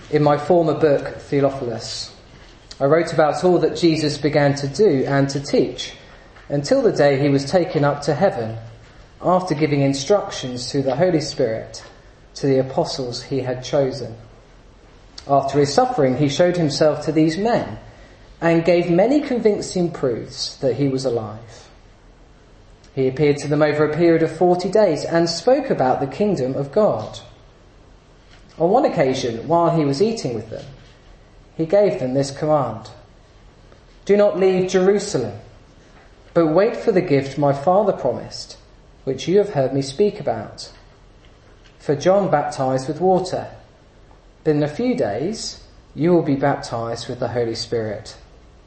In my former book, Theophilus, I wrote about all that Jesus began to do and to teach until the day he was taken up to heaven, after giving instructions through the Holy Spirit to the apostles he had chosen. After his suffering, he showed himself to these men and gave many convincing proofs that he was alive. He appeared to them over a period of 40 days and spoke about the kingdom of God. On one occasion, while he was eating with them, he gave them this command: "Do not leave Jerusalem, but wait for the gift my Father promised, which you have heard me speak about. For John baptized with water, but in a few days you will be baptized with the Holy Spirit."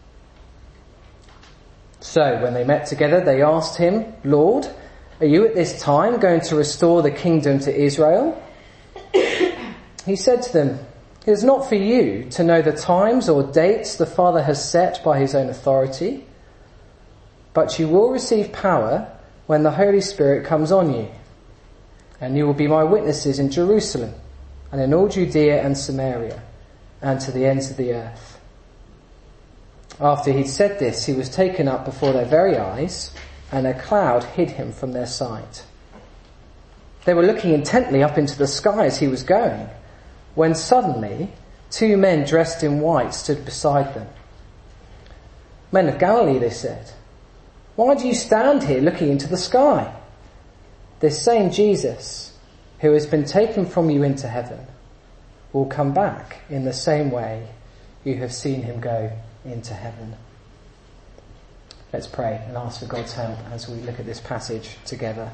So when they met together, they asked him, "Lord, are you at this time going to restore the kingdom to Israel?" He said to them, "It is not for you to know the times or dates the Father has set by his own authority, but you will receive power when the Holy Spirit comes on you, and you will be my witnesses in Jerusalem and in all Judea and Samaria and to the ends of the earth." After he'd said this, he was taken up before their very eyes, and a cloud hid him from their sight. They were looking intently up into the sky as he was going, when suddenly 2 men dressed in white stood beside them. "Men of Galilee," they said, "why do you stand here looking into the sky? This same Jesus, who has been taken from you into heaven, will come back in the same way you have seen him go into heaven." Let's pray and ask for God's help as we look at this passage together.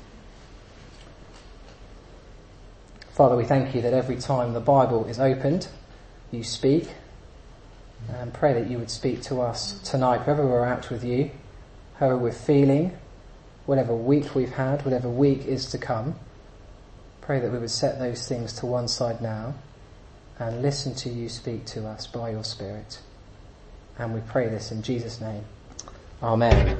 Father, we thank you that every time the Bible is opened, you speak, and pray that you would speak to us tonight, wherever we're at with you, however we're feeling, whatever week we've had, whatever week is to come. Pray that we would set those things to one side now and listen to you speak to us by your Spirit. And we pray this in Jesus' name. Amen.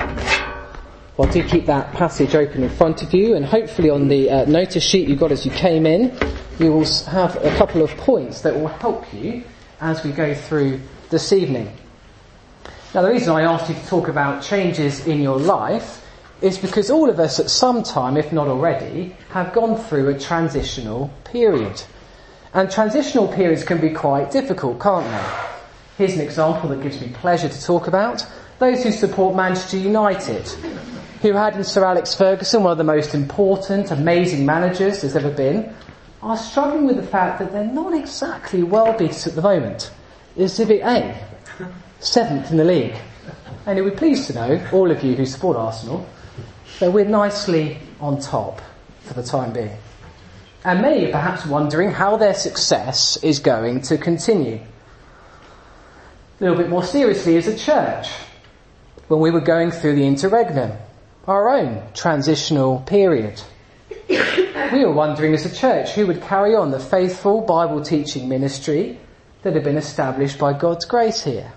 Well, do keep that passage open in front of you, and hopefully on the notice sheet you got as you came in, you will have a couple of points that will help you as we go through this evening. Now, the reason I asked you to talk about changes in your life is because all of us at some time, if not already, have gone through a transitional period. And transitional periods can be quite difficult, can't they? Here's an example that gives me pleasure to talk about. Those who support Manchester United, who had in Sir Alex Ferguson, one of the most important, amazing managers there's ever been, are struggling with the fact that they're not exactly well beaten at the moment. Is Civic A, 7th in the league. And you'll be pleased to know, all of you who support Arsenal, that we're nicely on top for the time being. And many are perhaps wondering how their success is going to continue. A little bit more seriously, as a church, when we were going through the interregnum, our own transitional period, we were wondering as a church who would carry on the faithful Bible teaching ministry that had been established by God's grace here.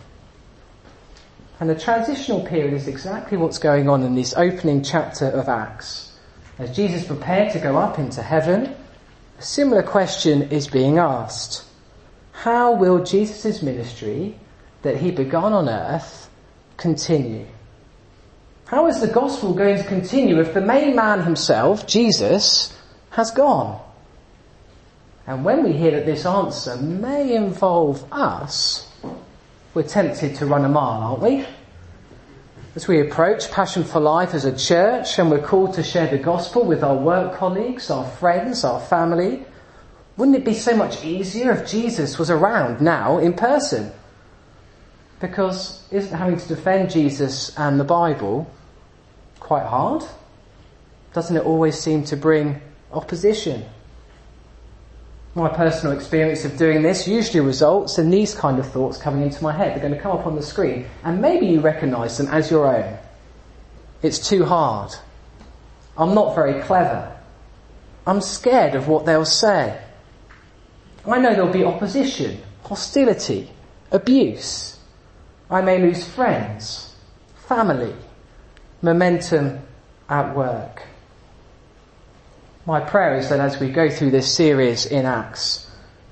And the transitional period is exactly what's going on in this opening chapter of Acts. As Jesus prepared to go up into heaven, a similar question is being asked. How will Jesus' ministry that he began on earth continue? How is the gospel going to continue if the main man himself, Jesus, has gone? And when we hear that this answer may involve us, we're tempted to run a mile, aren't we? As we approach Passion for Life as a church and we're called to share the gospel with our work colleagues, our friends, our family, wouldn't it be so much easier if Jesus was around now in person? Because isn't having to defend Jesus and the Bible quite hard? Doesn't it always seem to bring opposition? My personal experience of doing this usually results in these kind of thoughts coming into my head. They're going to come up on the screen, and maybe you recognise them as your own. It's too hard. I'm not very clever. I'm scared of what they'll say. I know there'll be opposition, hostility, abuse. I may lose friends, family, momentum at work. My prayer is that as we go through this series in Acts,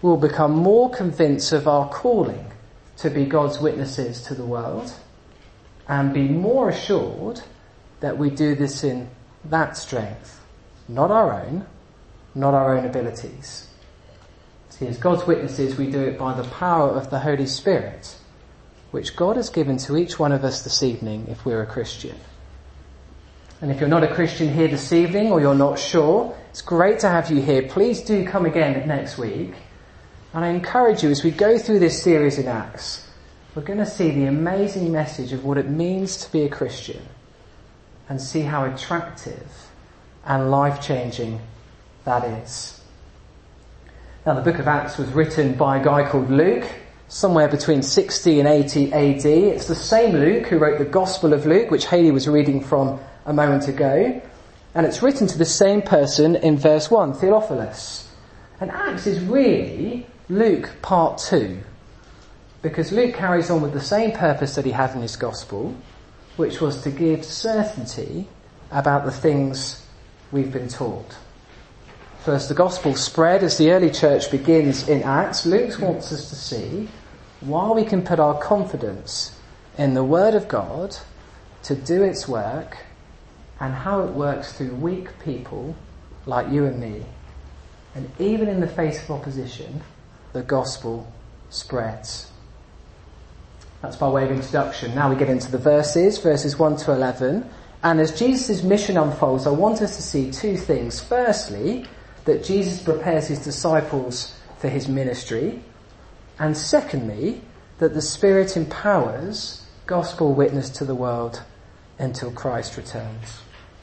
we'll become more convinced of our calling to be God's witnesses to the world and be more assured that we do this in that strength, not our own abilities. See, as God's witnesses, we do it by the power of the Holy Spirit, which God has given to each one of us this evening if we're a Christian. And if you're not a Christian here this evening, or you're not sure, it's great to have you here. Please do come again next week. And I encourage you, as we go through this series in Acts, we're going to see the amazing message of what it means to be a Christian and see how attractive and life-changing that is. Now, the book of Acts was written by a guy called Luke, somewhere between 60 and 80 AD. It's the same Luke who wrote the Gospel of Luke, which Haley was reading from a moment ago. And it's written to the same person in verse 1, Theophilus. And Acts is really Luke part 2, because Luke carries on with the same purpose that he had in his Gospel, which was to give certainty about the things we've been taught. So as the Gospel spread, as the early church begins in Acts, Luke wants us to see why we can put our confidence in the Word of God to do its work, and how it works through weak people like you and me. And even in the face of opposition, the gospel spreads. That's by way of introduction. Now we get into the verses 1 to 11. And as Jesus' mission unfolds, I want us to see two things. Firstly, that Jesus prepares his disciples for his ministry. And secondly, that the Spirit empowers gospel witness to the world until Christ returns.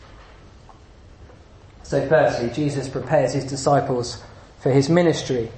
So firstly, Jesus prepares his disciples for his ministry.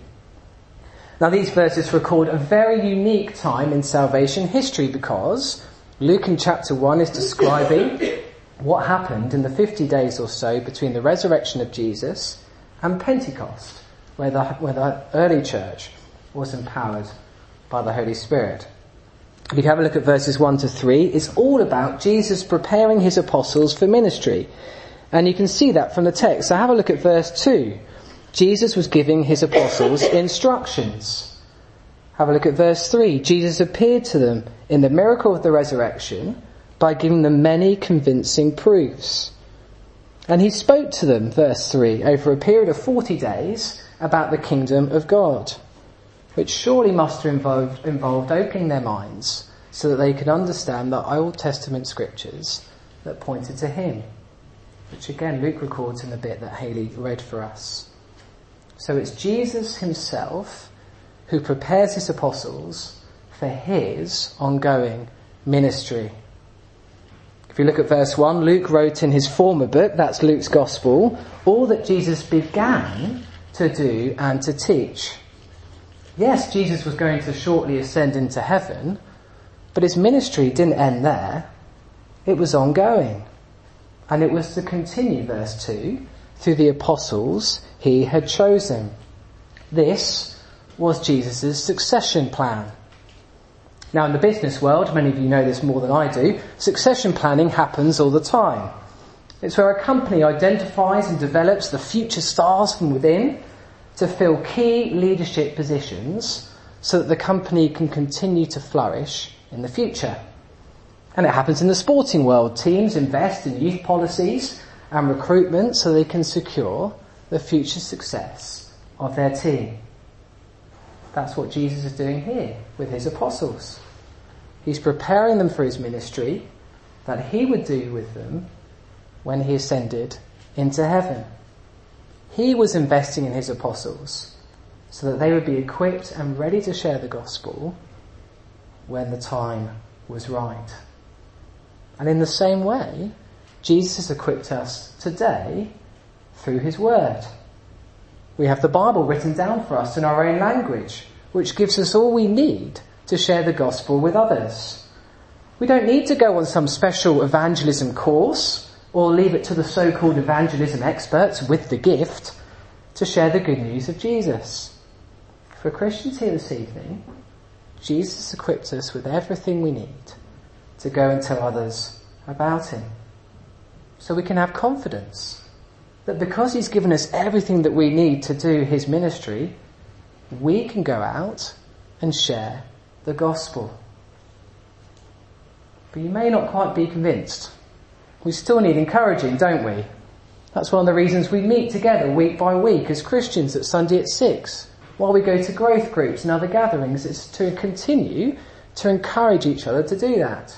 Now these verses record a very unique time in salvation history, because Luke in chapter 1 is describing what happened in the 50 days or so between the resurrection of Jesus and Pentecost, where the early church was empowered by the Holy Spirit. If you have a look at verses 1 to 3, it's all about Jesus preparing his apostles for ministry. And you can see that from the text. So have a look at verse 2. Jesus was giving his apostles instructions. Have a look at verse 3. Jesus appeared to them in the miracle of the resurrection by giving them many convincing proofs. And he spoke to them, verse 3, over a period of 40 days about the kingdom of God, which surely must have involved opening their minds so that they could understand the Old Testament scriptures that pointed to him, which again Luke records in the bit that Haley read for us. So it's Jesus himself who prepares his apostles for his ongoing ministry. If you look at verse 1, Luke wrote in his former book, that's Luke's Gospel, all that Jesus began to do and to teach. Yes, Jesus was going to shortly ascend into heaven, but his ministry didn't end there. It was ongoing. And it was to continue, verse 2, through the apostles he had chosen. This was Jesus' succession plan. Now in the business world, many of you know this more than I do, succession planning happens all the time. It's where a company identifies and develops the future stars from within to fill key leadership positions so that the company can continue to flourish in the future. And it happens in the sporting world. Teams invest in youth policies and recruitment so they can secure the future success of their team. That's what Jesus is doing here with his apostles. He's preparing them for his ministry that he would do with them when he ascended into heaven. He was investing in his apostles so that they would be equipped and ready to share the gospel when the time was right. And in the same way, Jesus has equipped us today through his word. We have the Bible written down for us in our own language, which gives us all we need to share the gospel with others. We don't need to go on some special evangelism course or leave it to the so-called evangelism experts with the gift to share the good news of Jesus. For Christians here this evening, Jesus equipped us with everything we need to go and tell others about him. So we can have confidence that because he's given us everything that we need to do his ministry, we can go out and share the gospel. But you may not quite be convinced. We still need encouraging, don't we? That's one of the reasons we meet together week by week as Christians at Sunday at 6. While we go to growth groups and other gatherings, it's to continue to encourage each other to do that.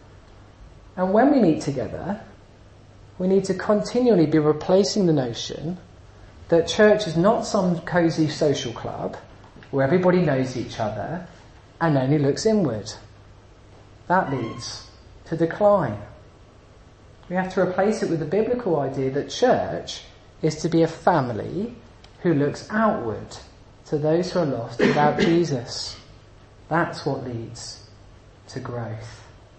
And when we meet together, we need to continually be replacing the notion that church is not some cosy social club where everybody knows each other and only looks inward. That leads to decline. We have to replace it with the biblical idea that church is to be a family who looks outward to those who are lost without Jesus. That's what leads to growth.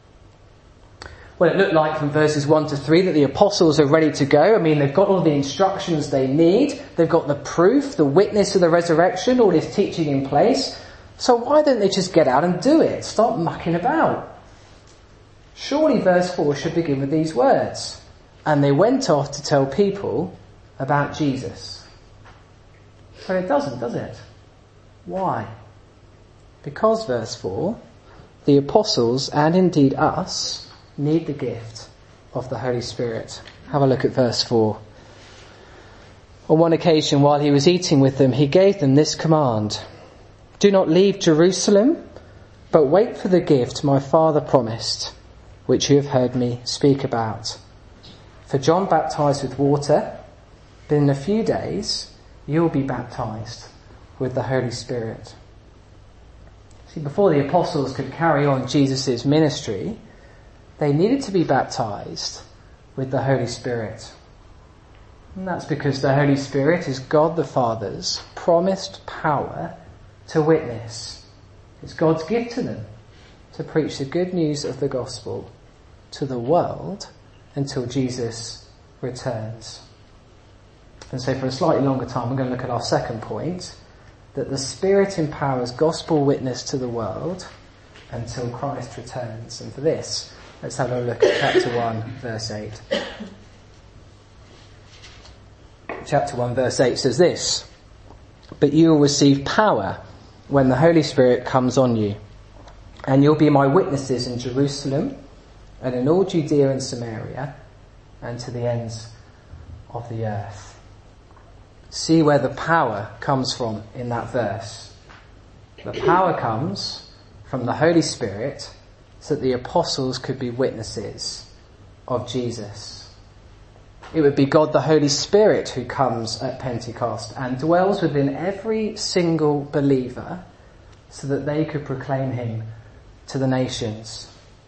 Well, it looked like from verses 1 to 3 that the apostles are ready to go. I mean, they've got all the instructions they need. They've got the proof, the witness of the resurrection, all this teaching in place. So why don't they just get out and do it? Stop mucking about. Surely verse 4 should begin with these words. And they went off to tell people about Jesus. But it doesn't, does it? Why? Because, verse 4, the apostles, and indeed us, need the gift of the Holy Spirit. Have a look at verse 4. On one occasion, while he was eating with them, he gave them this command: do not leave Jerusalem, but wait for the gift my Father promised, which you have heard me speak about. For John baptized with water, but in a few days you will be baptized with the Holy Spirit. See, before the apostles could carry on Jesus' ministry, they needed to be baptized with the Holy Spirit. And that's because the Holy Spirit is God the Father's promised power to witness. It's God's gift to them to preach the good news of the gospel to the world until Jesus returns. And so for a slightly longer time, we're going to look at our second point, that the Spirit empowers gospel witness to the world until Christ returns. And for this, let's have a look at chapter 1, verse 8. Chapter 1, verse 8 says this: but you will receive power when the Holy Spirit comes on you, and you'll be my witnesses in Jerusalem and in all Judea and Samaria and to the ends of the earth. See where the power comes from in that verse. The power comes from the Holy Spirit so that the apostles could be witnesses of Jesus. It would be God the Holy Spirit who comes at Pentecost and dwells within every single believer so that they could proclaim him to the nations.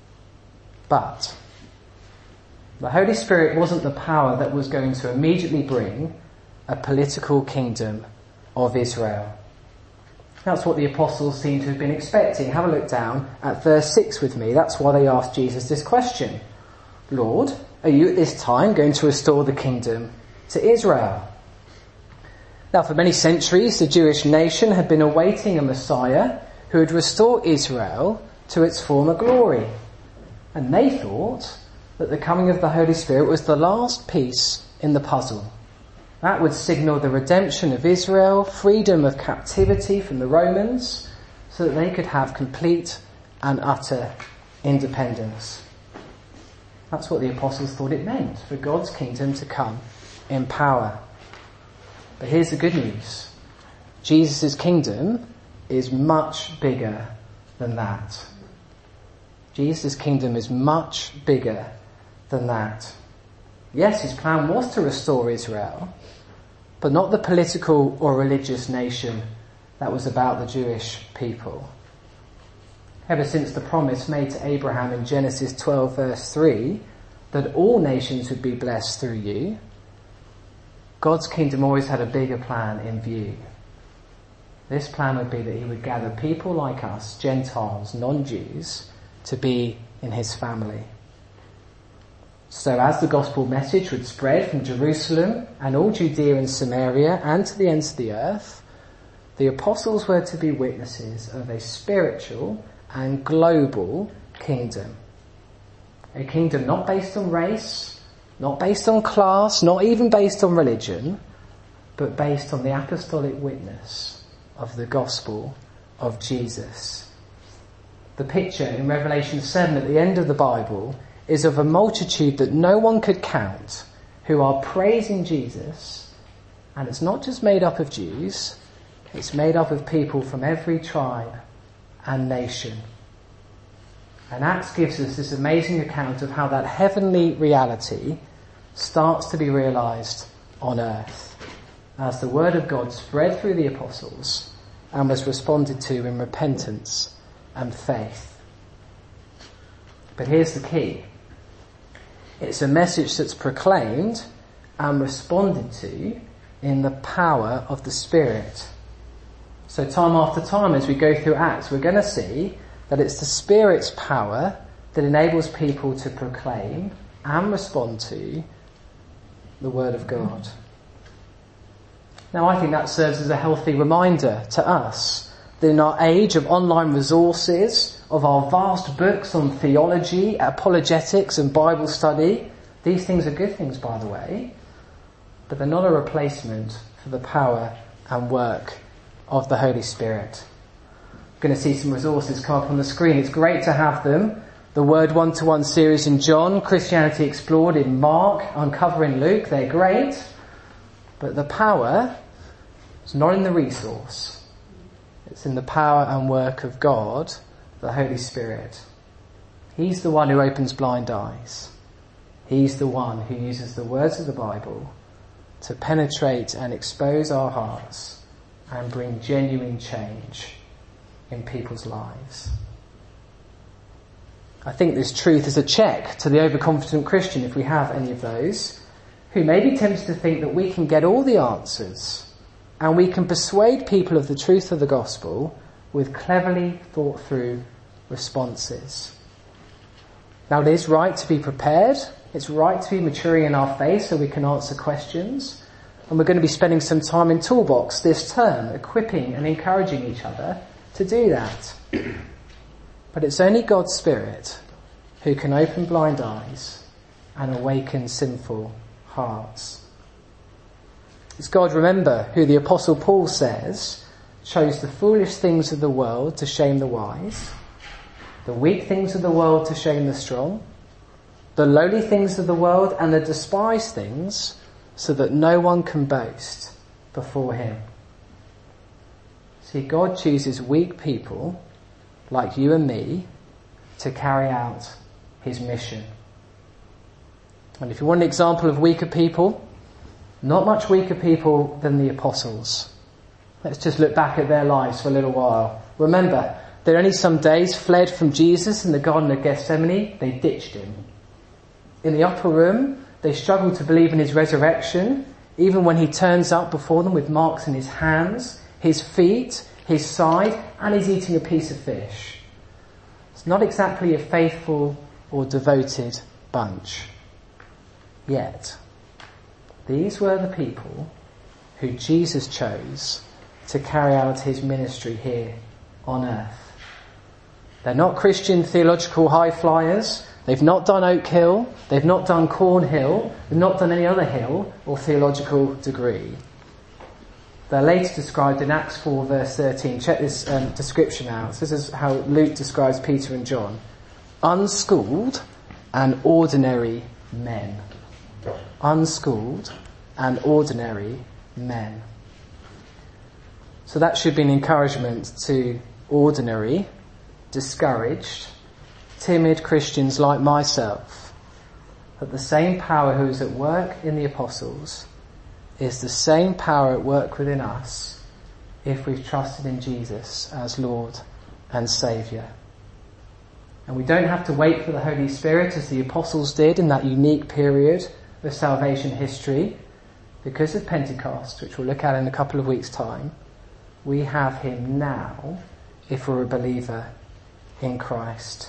But the Holy Spirit wasn't the power that was going to immediately bring a political kingdom of Israel. That's what the apostles seem to have been expecting. Have a look down at verse 6 with me. That's why they asked Jesus this question: Lord, are you at this time going to restore the kingdom to Israel? Now, for many centuries, the Jewish nation had been awaiting a Messiah who would restore Israel to its former glory. And they thought that the coming of the Holy Spirit was the last piece in the puzzle. That would signal the redemption of Israel, freedom of captivity from the Romans, so that they could have complete and utter independence. That's what the apostles thought it meant, for God's kingdom to come in power. But here's the good news. Jesus' kingdom is much bigger than that. Jesus' kingdom is much bigger than that. Yes, his plan was to restore Israel, but not the political or religious nation that was about the Jewish people. Ever since the promise made to Abraham in Genesis 12 verse 3, that all nations would be blessed through you, God's kingdom always had a bigger plan in view. This plan would be that he would gather people like us, Gentiles, non-Jews, to be in his family. So as the gospel message would spread from Jerusalem and all Judea and Samaria and to the ends of the earth, the apostles were to be witnesses of a spiritual and global kingdom. A kingdom not based on race, not based on class, not even based on religion, but based on the apostolic witness of the gospel of Jesus. The picture in Revelation 7 at the end of the Bible is of a multitude that no one could count who are praising Jesus, and it's not just made up of Jews, it's made up of people from every tribe and nation. And Acts gives us this amazing account of how that heavenly reality starts to be realised on earth as the word of God spread through the apostles and was responded to in repentance and faith. But here's the key. It's a message that's proclaimed and responded to in the power of the Spirit. So time after time as we go through Acts, we're going to see that it's the Spirit's power that enables people to proclaim and respond to the Word of God. Now I think that serves as a healthy reminder to us that in our age of online resources, of our vast books on theology, apologetics and Bible study, these things are good things, by the way, but they're not a replacement for the power and work of the Holy Spirit. We're going to see some resources come up on the screen. It's great to have them. The Word 1-to-1 series in John, Christianity Explored in Mark, Uncovering Luke, they're great. But the power is not in the resource. It's in the power and work of God, the Holy Spirit. He's the one who opens blind eyes. He's the one who uses the words of the Bible to penetrate and expose our hearts and bring genuine change in people's lives. I think this truth is a check to the overconfident Christian, if we have any of those, who may be tempted to think that we can get all the answers and we can persuade people of the truth of the gospel with cleverly thought through responses. Now it is right to be prepared. It's right to be maturing in our faith so we can answer questions. And we're going to be spending some time in Toolbox this term, equipping and encouraging each other to do that. But it's only God's Spirit who can open blind eyes and awaken sinful hearts. It's God, remember, who the Apostle Paul says chose the foolish things of the world to shame the wise, the weak things of the world to shame the strong, the lowly things of the world and the despised things, so that no one can boast before him. See, God chooses weak people like you and me to carry out his mission. And if you want an example of weaker people, not much weaker people than the apostles. Let's just look back at their lives for a little while. Remember, they only some days fled from Jesus in the Garden of Gethsemane. They ditched him. In the upper room, they struggled to believe in his resurrection, even when he turns up before them with marks in his hands, his feet, his side, and he's eating a piece of fish. It's not exactly a faithful or devoted bunch. Yet, these were the people who Jesus chose to carry out his ministry here on earth. They're not Christian theological high flyers. They've not done Oak Hill. They've not done Cornhill. They've not done any other hill or theological degree. They're later described in Acts 4 verse 13. Check this description out. This is how Luke describes Peter and John. Unschooled and ordinary men. Unschooled and ordinary men. So that should be an encouragement to ordinary, discouraged, timid Christians like myself, that the same power who is at work in the apostles is the same power at work within us if we've trusted in Jesus as Lord and Saviour. And we don't have to wait for the Holy Spirit as the apostles did in that unique period of salvation history. Because of Pentecost, which we'll look at in a couple of weeks' time, we have him now if we're a believer in Christ.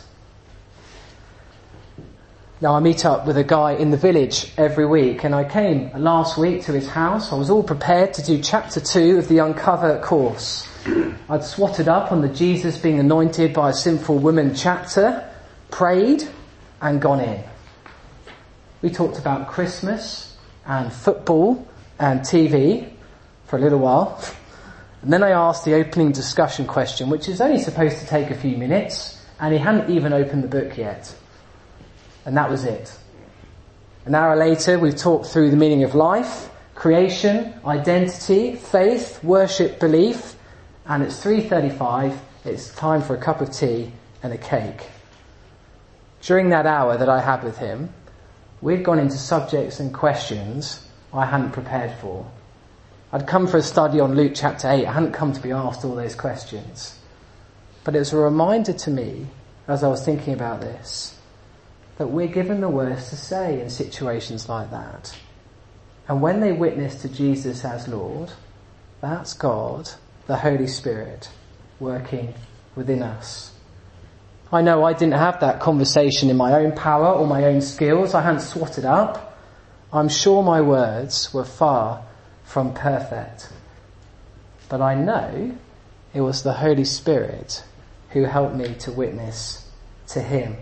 Now I meet up with a guy in the village every week, and I came last week to his house. I was all prepared to do chapter 2 of the Uncover course. I'd swatted up on the Jesus being anointed by a sinful woman chapter, prayed, and gone in. We talked about Christmas and football and TV for a little while. And then I asked the opening discussion question, which is only supposed to take a few minutes, and he hadn't even opened the book yet. And that was it. An hour later, we've talked through the meaning of life, creation, identity, faith, worship, belief, and it's 3:35, it's time for a cup of tea and a cake. During that hour that I had with him, we'd gone into subjects and questions I hadn't prepared for. I'd come for a study on Luke chapter 8. I hadn't come to be asked all those questions. But it was a reminder to me, as I was thinking about this, that we're given the words to say in situations like that. And when they witness to Jesus as Lord, that's God, the Holy Spirit, working within us. I know I didn't have that conversation in my own power or my own skills. I hadn't swatted up. I'm sure my words were far from perfect. But I know it was the Holy Spirit who helped me to witness to him.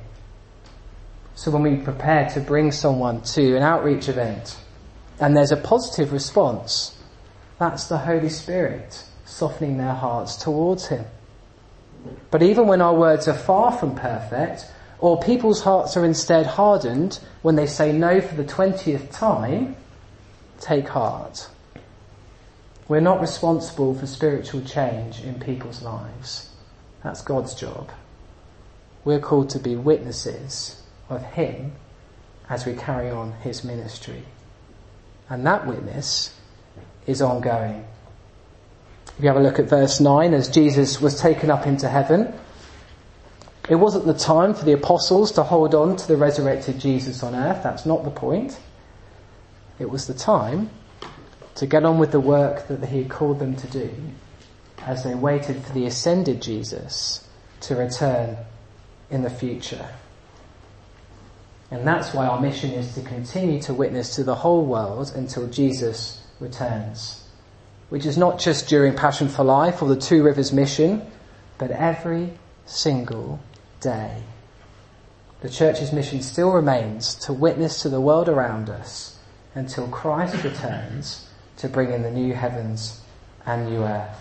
So when we prepare to bring someone to an outreach event and there's a positive response, that's the Holy Spirit softening their hearts towards him. But even when our words are far from perfect, or people's hearts are instead hardened when they say no for the 20th time, take heart. We're not responsible for spiritual change in people's lives. That's God's job. We're called to be witnesses of him as we carry on his ministry. And that witness is ongoing. If you have a look at verse 9, as Jesus was taken up into heaven, it wasn't the time for the apostles to hold on to the resurrected Jesus on earth. That's not the point. It was the time to get on with the work that he had called them to do as they waited for the ascended Jesus to return in the future. And that's why our mission is to continue to witness to the whole world until Jesus returns, which is not just during Passion for Life or the Two Rivers mission, but every single day. The church's mission still remains to witness to the world around us until Christ returns to bring in the new heavens and new earth.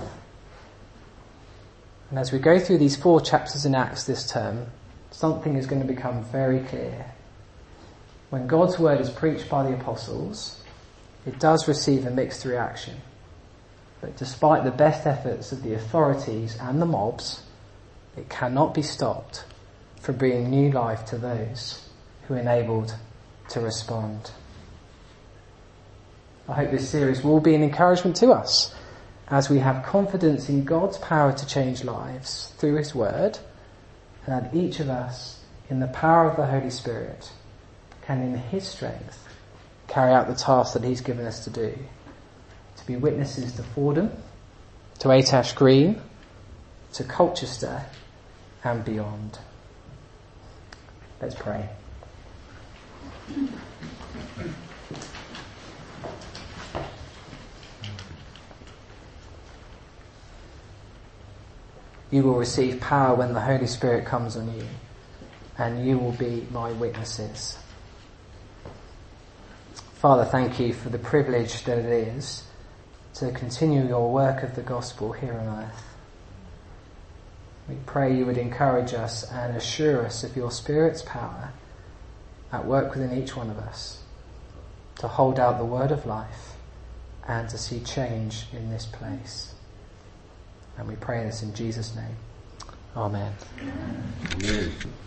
And as we go through these 4 chapters in Acts this term, something is going to become very clear. When God's word is preached by the apostles, it does receive a mixed reaction. But despite the best efforts of the authorities and the mobs, it cannot be stopped from bringing new life to those who are enabled to respond. I hope this series will be an encouragement to us as we have confidence in God's power to change lives through his word, and that each of us, in the power of the Holy Spirit, can in his strength carry out the task that he's given us to do, to be witnesses to Fordham, to Atash Green, to Colchester and beyond. Let's pray. You will receive power when the Holy Spirit comes on you, and you will be my witnesses. Father, thank you for the privilege that it is to continue your work of the gospel here on earth. We pray you would encourage us and assure us of your Spirit's power at work within each one of us to hold out the word of life and to see change in this place. And we pray this in Jesus' name. Amen. Amen.